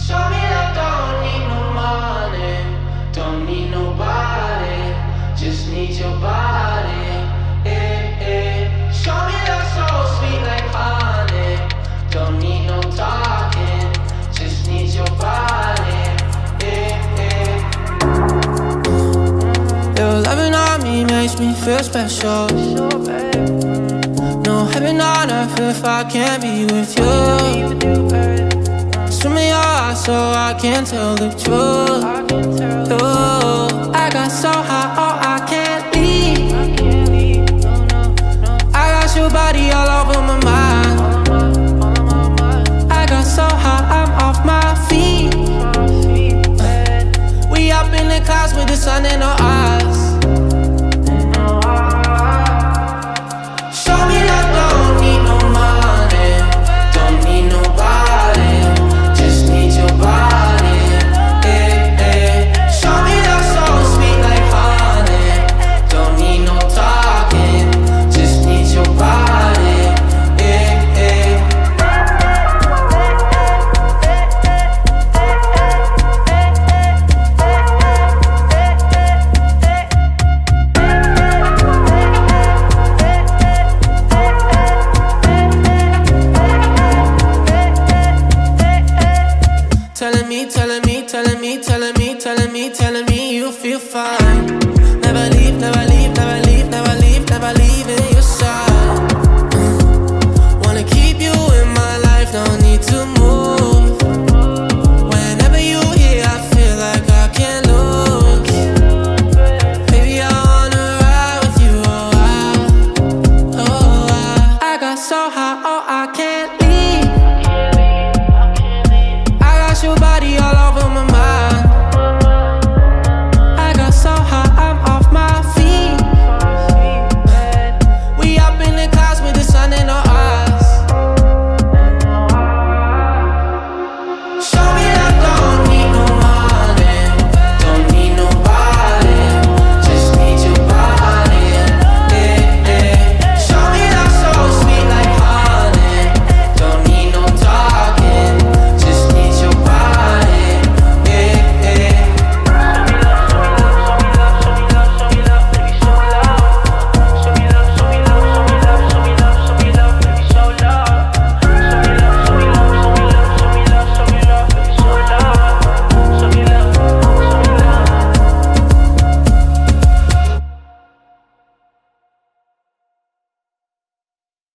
Show me that don't need no money, don't need nobody, just need your body. Show me that soul sweet like honey, don't need no talking, just need your body. Your loving on me makes me feel special. No heaven on earth if I can't be with you. Swim in your eyes so I can tell the truth. I got so high, oh I can't leave. I got your body all over my mind. I got so high, I'm off my feet. We up in the clouds with the sun in our eyes. Show me that don't need no money, don't need nobody, just need your body. Show me that soul sweet like honey, don't need no talking, just need your body. Telling me you feel fine. Never leave, never leave, never leave, never leave, never leaving your side. Wanna keep you in my life, don't need to move.